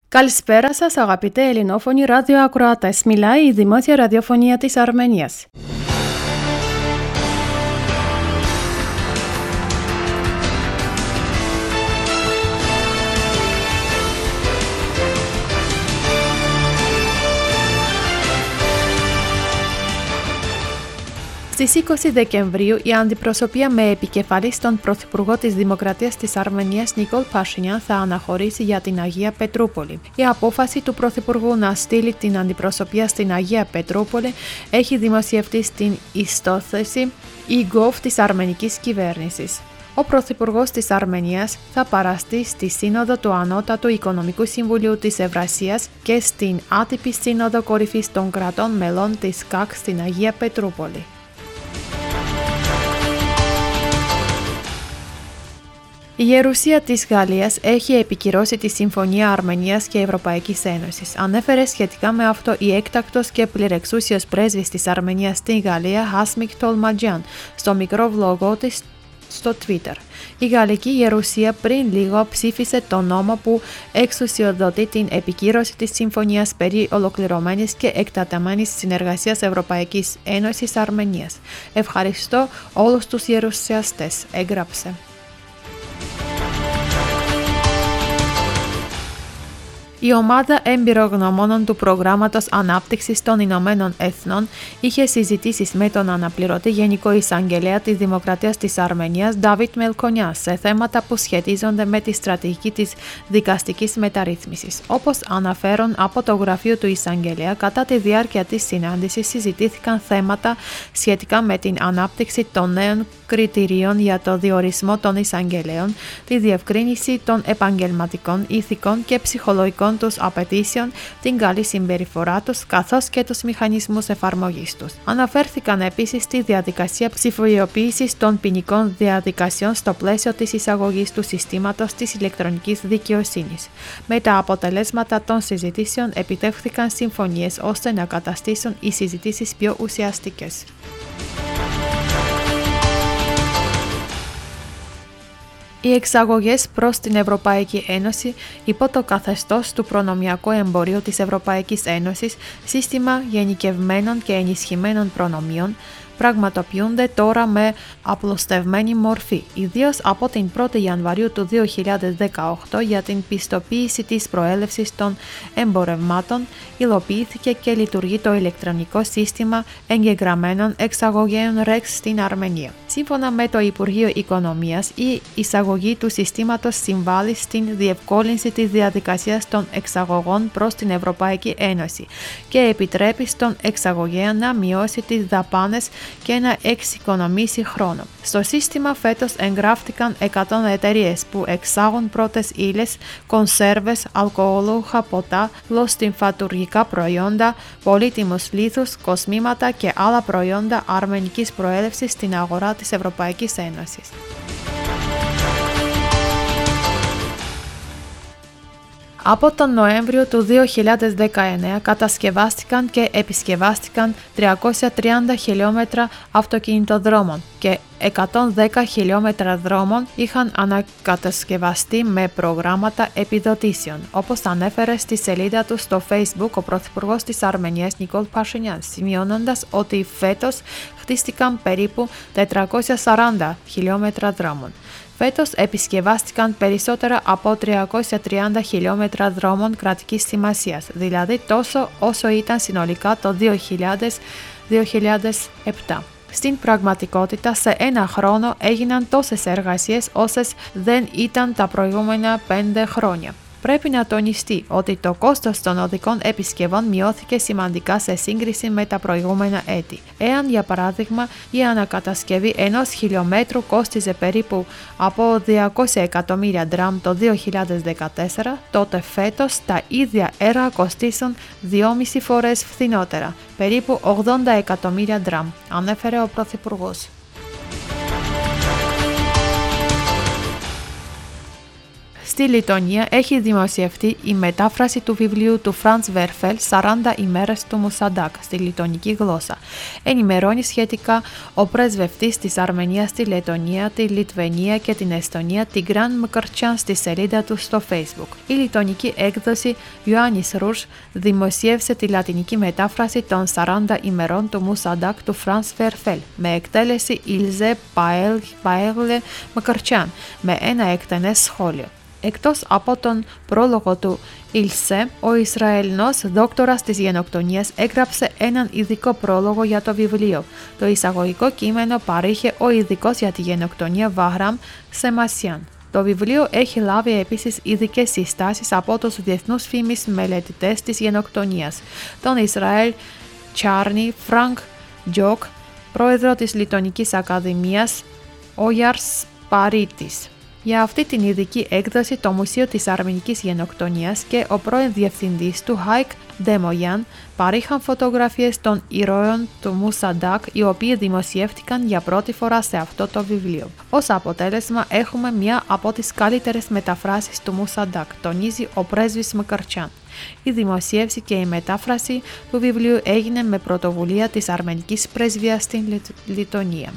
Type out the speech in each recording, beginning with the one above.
Καλησπέρα σας αγαπητέ ελληνόφωνοι ραδιοακροατές. Μιλάει η Δημόσια Ραδιοφωνία της Αρμενίας. Στις 20 Δεκεμβρίου, η αντιπροσωπεία με επικεφαλής τον Πρωθυπουργό της Δημοκρατίας της Αρμενίας Νικόλ Πασινιάν θα αναχωρήσει για την Αγία Πετρούπολη. Η απόφαση του Πρωθυπουργού να στείλει την αντιπροσωπεία στην Αγία Πετρούπολη έχει δημοσιευτεί στην ιστόθεση e-gov της αρμενικής κυβέρνησης. Ο Πρωθυπουργός της Αρμενίας θα παραστεί στη Σύνοδο του Ανώτατου Οικονομικού Συμβουλίου της Ευρασίας και στην άτυπη Σύνοδο Κορυφής των κρατών μελών της ΚΑΚ στην Αγία Πετρούπολη. Η Γερουσία της Γαλλίας έχει επικυρώσει τη Συμφωνία Αρμενίας και Ευρωπαϊκής Ένωσης. Ανέφερε σχετικά με αυτό η έκτακτος και πληρεξούσιος πρέσβης της Αρμενίας στην Γαλλία, Χάσμικ Τολματζιάν, στο μικρό βλογό της στο Twitter. Η Γαλλική Γερουσία πριν λίγο ψήφισε τον νόμο που εξουσιοδοτεί την επικύρωση της Συμφωνίας περί ολοκληρωμένης και εκτεταμένης συνεργασίας Ευρωπαϊκής Ένωσης Αρμενίας. Ευχαριστώ όλους τους γερουσιαστές, έγραψε. Η ομάδα εμπειρογνωμόνων του Προγράμματος Ανάπτυξης των Ηνωμένων Εθνών είχε συζητήσεις με τον αναπληρωτή Γενικό Εισαγγελέα της Δημοκρατίας της Αρμενίας, Ντάβιτ Μελκονιά, σε θέματα που σχετίζονται με τη στρατηγική της δικαστικής μεταρρύθμισης. Όπως αναφέρουν από το γραφείο του Εισαγγελέα, κατά τη διάρκεια της συνάντησης συζητήθηκαν θέματα σχετικά με την ανάπτυξη των νέων κριτηρίων για το διορισμό των εισαγγελέων, τη διευκρίνηση των επαγγελματικών, ηθικών και ψυχολογικών τους απαιτήσεων, την καλή συμπεριφορά τους, καθώς και τους μηχανισμούς εφαρμογής τους. Αναφέρθηκαν επίσης στη διαδικασία ψηφιοποίησης των ποινικών διαδικασιών στο πλαίσιο της εισαγωγής του συστήματος της ηλεκτρονικής δικαιοσύνης. Με τα αποτελέσματα των συζητήσεων επιτεύχθηκαν συμφωνίες ώστε να καταστήσουν οι συζητήσεις πιο ουσιαστικές. Οι εξαγωγές προς την Ευρωπαϊκή Ένωση υπό το καθεστώς του προνομιακού εμπορίου της Ευρωπαϊκής Ένωσης, σύστημα γενικευμένων και ενισχυμένων προνομίων, πραγματοποιούνται τώρα με απλουστευμένη μορφή, ιδίως από την 1η Ιανουαρίου του 2018 για την πιστοποίηση της προέλευσης των εμπορευμάτων, υλοποιήθηκε και λειτουργεί το ηλεκτρονικό σύστημα εγγεγραμμένων εξαγωγέων REX στην Αρμενία. Σύμφωνα με το Υπουργείο Οικονομίας, η εισαγωγή του συστήματος συμβάλλει στην διευκόλυνση της διαδικασίας των εξαγωγών προς την Ευρωπαϊκή Ένωση και επιτρέπει στον εξαγωγέα να μειώσει τις δαπάνες και να εξοικονομήσει χρόνο. Στο σύστημα φέτος εγγράφτηκαν 100 εταιρείες που εξάγουν πρώτες ύλες, κονσέρβες, αλκοολούχα ποτά, γλωστιμφατουργικά προϊόντα, πολύτιμους λίθους, κοσμήματα και άλλα προϊόντα αρμενικής προέλευσης στην αγορά της Ευρωπαϊκής Ένωσης. Από τον Νοέμβριο του 2019 κατασκευάστηκαν και επισκευάστηκαν 330 χιλιόμετρα αυτοκινητοδρόμων και 110 χιλιόμετρα δρόμων είχαν ανακατασκευαστεί με προγράμματα επιδοτήσεων, όπως ανέφερε στη σελίδα του στο Facebook ο Πρωθυπουργός της Αρμενίας Νικόλ Πασινιάν, σημειώνοντας ότι φέτος χτίστηκαν περίπου 440 χιλιόμετρα δρόμων. Φέτος επισκευάστηκαν περισσότερα από 330 χιλιόμετρα δρόμων κρατικής σημασίας, δηλαδή τόσο όσο ήταν συνολικά το 2007. Στην πραγματικότητα, σε ένα χρόνο έγιναν τόσες εργασίες όσες δεν ήταν τα προηγούμενα 5 χρόνια. Πρέπει να τονιστεί ότι το κόστος των οδικών επισκευών μειώθηκε σημαντικά σε σύγκριση με τα προηγούμενα έτη. Εάν, για παράδειγμα, η ανακατασκευή ενός χιλιόμετρου κόστιζε περίπου από 200 εκατομμύρια δραμ το 2014, τότε φέτος τα ίδια έργα κοστίσουν 2,5 φορές φθηνότερα, περίπου 80 εκατομμύρια δραμ, ανέφερε ο Πρωθυπουργός. Στη Λιτωνία έχει δημοσιευτεί η μετάφραση του βιβλίου του Φραντς Βέρφελ «40 ημέρες του Μουσαντάκ» στη λιτωνική γλώσσα. Ενημερώνει σχετικά ο πρεσβευτής της Αρμενίας στη Λετωνία, τη Λιτβενία και την Εστονία, Τιγκράν Μκρτσάν, στη σελίδα του στο Facebook. Η λιτωνική έκδοση Ιωάννης Ρουρς δημοσίευσε τη λατινική μετάφραση των 40 ημερών του Μουσαντάκ του Φραντς Βέρφελ με εκτέλεση Ιλζέ Παέγλε Μκρτσάν με ένα εκτενές σχόλιο. Εκτός από τον πρόλογο του Ιλσέ, ο Ισραηλινός δόκτορας της γενοκτονίας έγραψε έναν ειδικό πρόλογο για το βιβλίο. Το εισαγωγικό κείμενο παρήχε ο ειδικός για τη γενοκτονία Βαχραμ Σεμασιάν. Το βιβλίο έχει λάβει επίσης ειδικές συστάσεις από τους διεθνούς φήμης μελετητές της γενοκτονίας, τον Ισραήλ Τσάρνι Φρανκ Τζοκ, πρόεδρο της Λιτωνικής Ακαδημίας Ογιάρς Παρίτης. Για αυτή την ειδική έκδοση, το Μουσείο της Αρμενικής Γενοκτονίας και ο πρώην διευθυντής του Χάικ Ντεμογιάν παρήχαν φωτογραφίες των ηρώων του Μουσαντάκ, οι οποίοι δημοσιεύτηκαν για πρώτη φορά σε αυτό το βιβλίο. Ως αποτέλεσμα, έχουμε μία από τις καλύτερες μεταφράσεις του Μουσαντάκ, τονίζει ο πρέσβης Μκρτσάν. Η δημοσίευση και η μετάφραση του βιβλίου έγινε με πρωτοβουλία της Αρμενικής Πρεσβείας στην Λιτωνία.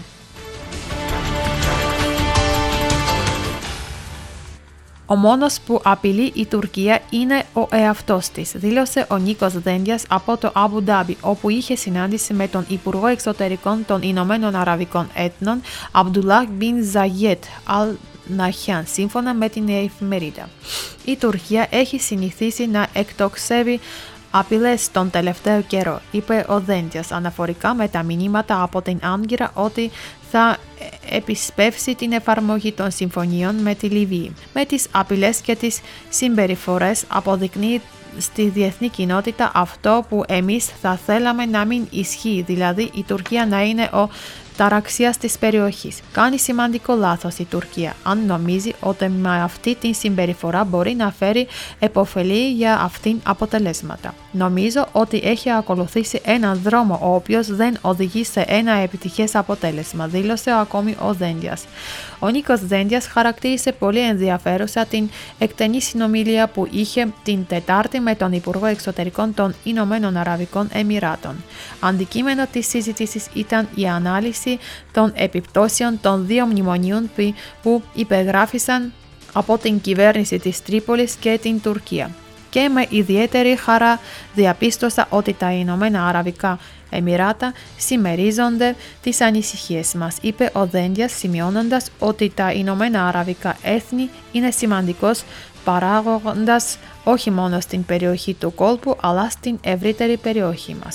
Ο μόνος που απειλεί η Τουρκία είναι ο εαυτός της, δήλωσε ο Νίκος Δένδιας από το Αμπου Ντάμπι, όπου είχε συνάντηση με τον Υπουργό Εξωτερικών των Ηνωμένων Αραβικών Έθνων, Αμπντουλάχ Μπιν Ζαγιέτ Αλ Ναχιάν, σύμφωνα με την εφημερίδα. Η Τουρκία έχει συνηθίσει να εκτοξεύει απειλές τον τελευταίο καιρό, είπε ο Δέντιας, αναφορικά με τα μηνύματα από την Άγκυρα ότι θα επισπεύσει την εφαρμογή των συμφωνιών με τη Λιβύη. Με τις απειλές και τις συμπεριφορές αποδεικνύει στη διεθνή κοινότητα αυτό που εμείς θα θέλαμε να μην ισχύει, δηλαδή η Τουρκία να είναι ο ταραξίας της περιοχής. Κάνει σημαντικό λάθος η Τουρκία αν νομίζει ότι με αυτή την συμπεριφορά μπορεί να φέρει επωφελή για αυτήν αποτελέσματα. Νομίζω ότι έχει ακολουθήσει έναν δρόμο ο οποίος δεν οδηγεί σε ένα επιτυχές αποτέλεσμα, δήλωσε ακόμη ο Δέντιας. Ο Νίκος Δέντιας χαρακτήρισε πολύ ενδιαφέρουσα την εκτενή συνομιλία που είχε την Τετάρτη με τον Υπουργό Εξωτερικών των Ηνωμένων Αραβικών Εμιράτων. Αντικείμενο της συζήτησης ήταν η ανάλυση των επιπτώσεων των δύο μνημονίων που υπεγράφησαν από την κυβέρνηση της Τρίπολης και την Τουρκία. Και με ιδιαίτερη χαρά διαπίστωσα ότι τα Ηνωμένα Αραβικά Εμιράτα συμμερίζονται τις ανησυχίες μας, είπε ο Δέντιας, σημειώνοντας ότι τα Ηνωμένα Αραβικά Έθνη είναι σημαντικός παράγοντας όχι μόνο στην περιοχή του κόλπου αλλά στην ευρύτερη περιοχή μας.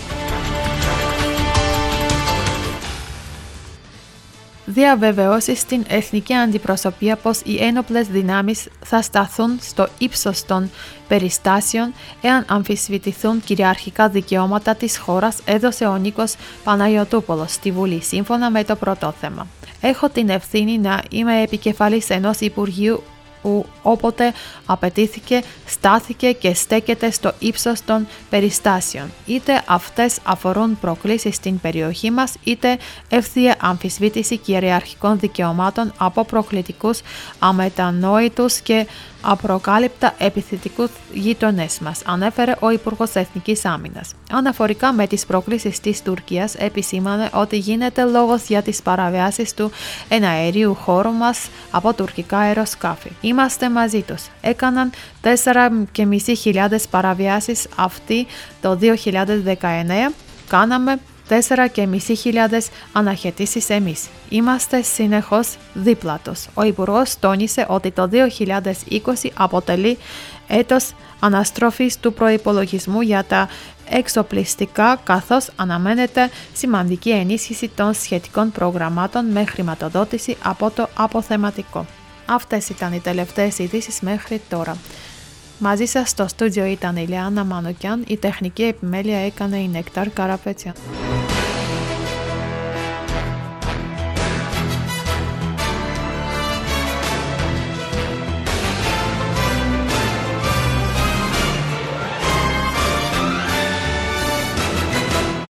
Διαβεβαιώσει στην εθνική αντιπροσωπεία πως οι ένοπλες δυνάμεις θα σταθούν στο ύψος των περιστάσεων εάν αμφισβητηθούν κυριαρχικά δικαιώματα της χώρας, έδωσε ο Νίκος Παναγιωτούπολος στη Βουλή, σύμφωνα με το πρώτο θέμα. Έχω την ευθύνη να είμαι επικεφαλής ενός Υπουργείου που όποτε απαιτήθηκε, στάθηκε και στέκεται στο ύψος των περιστάσεων. Είτε αυτές αφορούν προκλήσεις στην περιοχή μας, είτε ευθεία αμφισβήτηση κυριαρχικών δικαιωμάτων από προκλητικούς, αμετανόητους και απροκάλυπτα επιθετικούς γείτονές μας, ανέφερε ο Υπουργός Εθνικής Άμυνας. Αναφορικά με τις προκλήσεις της Τουρκίας, επισήμανε ότι γίνεται λόγος για τις παραβιάσεις του εναερίου χώρου μας από τουρκικά αεροσκάφη. Είμαστε μαζί τους. Έκαναν 4.500 παραβιάσεις αυτοί το 2019, κάναμε 4.500 αναχαιτήσεις εμείς. Είμαστε συνεχώς δίπλα τους. Ο Υπουργός τόνισε ότι το 2020 αποτελεί έτος αναστροφής του προϋπολογισμού για τα εξοπλιστικά, καθώς αναμένεται σημαντική ενίσχυση των σχετικών προγραμμάτων με χρηματοδότηση από το αποθεματικό. Αυτές ήταν οι τελευταίες ειδήσεις μέχρι τώρα. Μαζί σας στο στούντιο ήταν η Λιάννα Μανουκιάν, η τεχνική επιμέλεια έκανε η Νεκτάρ Καραπέτσια.